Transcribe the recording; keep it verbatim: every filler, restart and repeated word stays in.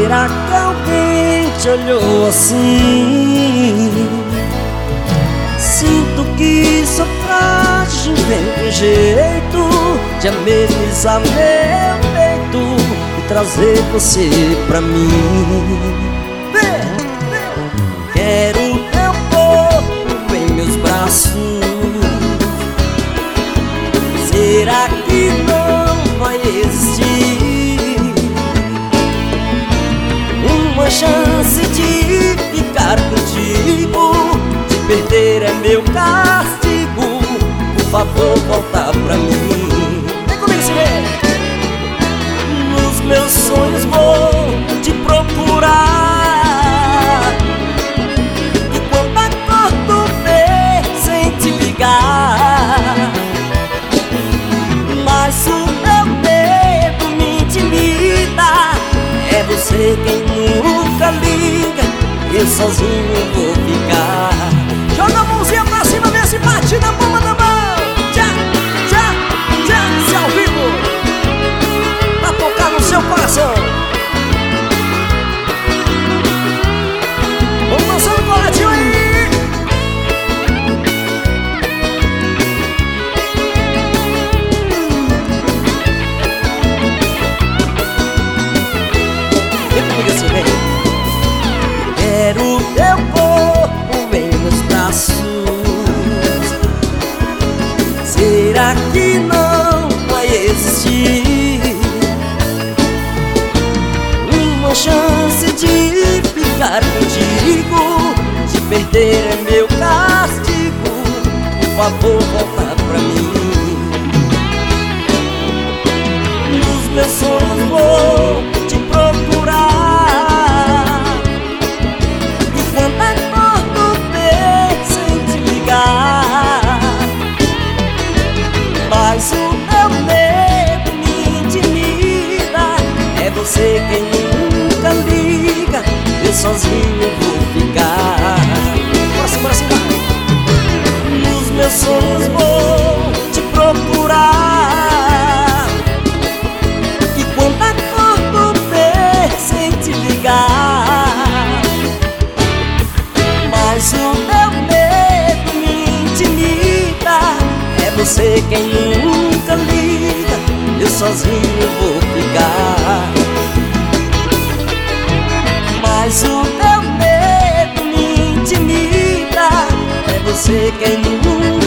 Será que alguém te olhou assim? Sinto que sou frágil, tem jeito de amenizar meu peito e trazer você pra mim. Quero teu corpo em meus braços. Será que não vai existir uma chance de ficar contigo? De perder é meu castigo. Por favor, volta pra mim. Vem comigo, se vê. Nos meus sonhos vou te procurar. E quando acordo ver sem te ligar, mas o meu medo me intimida. É você quem nunca liga, eu sozinho vou ficar. Joga a mãozinha pra cima, vê se bate na palma da mão. Tchá, tchá, tchá, se ao vivo pra tocar no seu coração. Vamos dançando com o coletivo aí. Quero teu corpo em meus braços. Será que não vai existir uma chance de ficar contigo? De perder é meu castigo. Por favor, volta pra mim. Nos meus sonhos vou te procurar. Mas o meu medo me intimida. É você quem nunca liga, eu sozinho vou ficar. Bora sim, bora sim, vai. Nos meus sonhos vou te procurar. E quando acordo ver sem te ligar, mas o meu medo me intimida. É você quem nunca liga, eu sozinho vou ficar. Mas o meu medo me intimida. É você quem nunca